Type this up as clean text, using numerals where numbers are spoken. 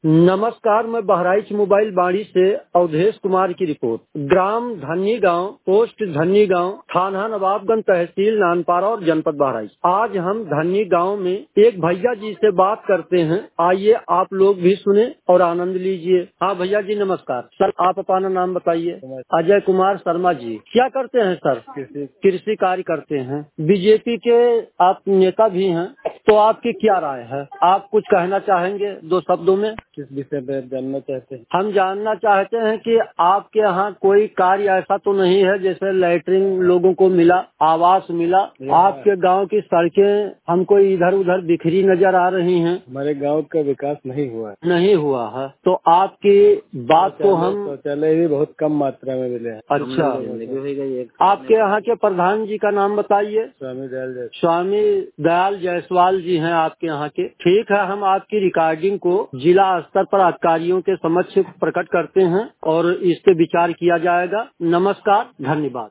नमस्कार, मैं बहराइच मोबाइल बाड़ी से अवधेश कुमार की रिपोर्ट। ग्राम धन्नी गांव, पोस्ट धन्नी गांव, थाना नवाबगंज, तहसील नानपारा और जनपद बहराइच। आज हम धन्नी गांव में एक भैया जी से बात करते हैं। आइए आप लोग भी सुने और आनंद लीजिए। हाँ भैया जी नमस्कार। सर आप अपना नाम बताइए। अजय कुमार शर्मा जी। क्या करते हैं सर? कृषि कार्य करते हैं। बीजेपी के आप नेता भी हैं, तो आपकी क्या राय है? आप कुछ कहना चाहेंगे 2 शब्दों में? किस विषय पे जानना चाहते हैं? हम जानना चाहते हैं कि आपके यहाँ कोई कार्य ऐसा तो नहीं है जैसे लैट्रिन लोगों को मिला, आवास मिला, आपके गांव की सड़कें हमको इधर उधर बिखरी नजर आ रही हैं। हमारे गांव का विकास नहीं हुआ है। नहीं हुआ है, तो आपकी बात को हम शौचालय भी बहुत कम मात्रा में मिले हैं। अच्छा, आपके यहाँ के प्रधान जी का नाम बताइए। स्वामी दयाल जायसवाल जी हैं आपके यहाँ के। ठीक है, हम आपकी रिकॉर्डिंग को जिला स्तर पर अधिकारियों के समक्ष प्रकट करते हैं और इस पे विचार किया जाएगा। नमस्कार, धन्यवाद।